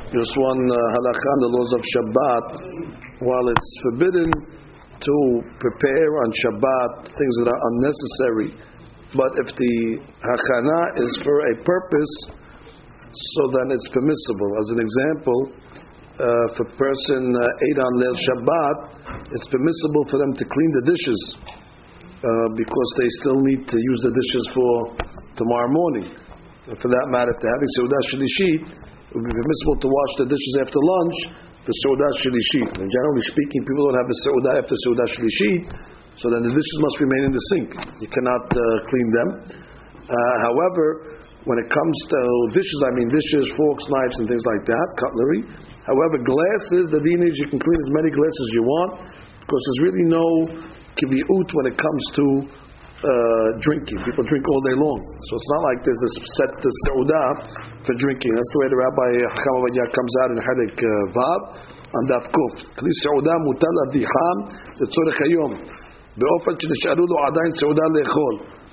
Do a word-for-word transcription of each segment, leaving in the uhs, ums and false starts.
Just one uh, halakha on the laws of Shabbat. While it's forbidden to prepare on Shabbat things that are unnecessary, but if the hachana is for a purpose, so then it's permissible. As an example, uh, if a person uh, ate on Leil Shabbat, it's permissible for them to clean the dishes uh, because they still need to use the dishes for tomorrow morning. And for that matter, if they're having Seudah Shlishit, it would be permissible to wash the dishes after lunch for Seudah Shlishit. And generally speaking, people don't have a Seudah after Seudah Shlishit, so then the dishes must remain in the sink. You cannot uh, clean them. Uh, however, when it comes to dishes, I mean dishes, forks, knives, and things like that, cutlery. However, glasses, the deen is you can clean as many glasses as you want, because there's really no kiviut when it comes to uh, drinking. People drink all day long, so it's not like there's a set uh, seudah for drinking. That's the way the Rabbi Chacham Ovadia comes out in Halek uh, Vav on Daf Kuf. Kli seudah mutal adiham letzorech hayom be'ofen shenish'aru lo adayin seudah le'echol.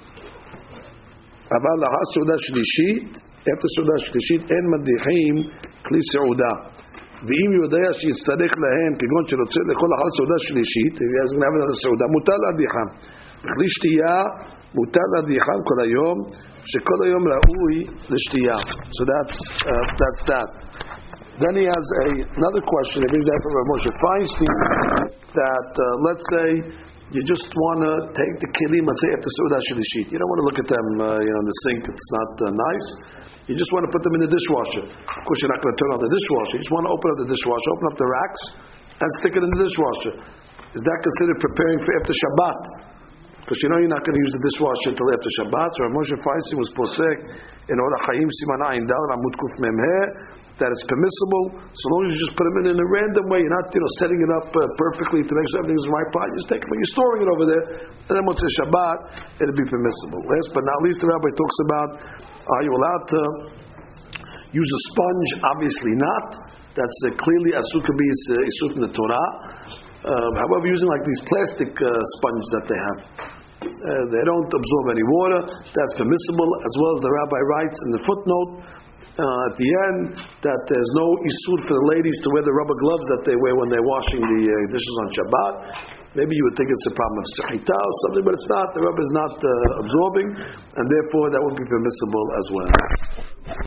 אבל לאחר סעודה שלישית, after סעודה שלישית, אין מדיחים כלי סעודה. ואם יודע שיצטרך להם, כגון שרוצה לאכול לאחר סעודה שלישית, אז נעבד על הסעודה, מותר להדיחם. בכלי שתייה, מותר להדיחם כל היום, שכל היום ראוי לשתייה. So that's, uh, that's that. Then he has a, another question, he brings that from Rav Moshe Feinstein, that uh, let's say, you just want to take the kelim, let's say after Seudah Shlishit. You don't want to look at them, uh, you know, in the sink. It's not uh, nice. You just want to put them in the dishwasher. Of course, you're not going to turn on the dishwasher. You just want to open up the dishwasher, open up the racks, and stick it in the dishwasher. Is that considered preparing for after Shabbat? Because you know you're not going to use the dishwasher until after Shabbat. So Rav Moshe Feinstein was posek in Orach Chaim Siman Ayin Dal Amud Kuf Mem He that it's permissible so long as you just put them in in a random way. You're not, you know, setting it up uh, perfectly to make sure everything's in the right pot. You just take them and you're storing it over there, and then once it's Shabbat, it'll be permissible. Last but not least, the Rabbi talks about are you allowed to use a sponge? Obviously not. That's uh, clearly asur could be isur in the Torah. Uh, however, using like these plastic uh, sponges that they have, uh, they don't absorb any water. That's permissible, as well as the Rabbi writes in the footnote uh, at the end that there's no isur for the ladies to wear the rubber gloves that they wear when they're washing the uh, dishes on Shabbat. Maybe you would think it's a problem of sechita or something, but it's not. The rubber is not uh, absorbing, and therefore that would be permissible as well.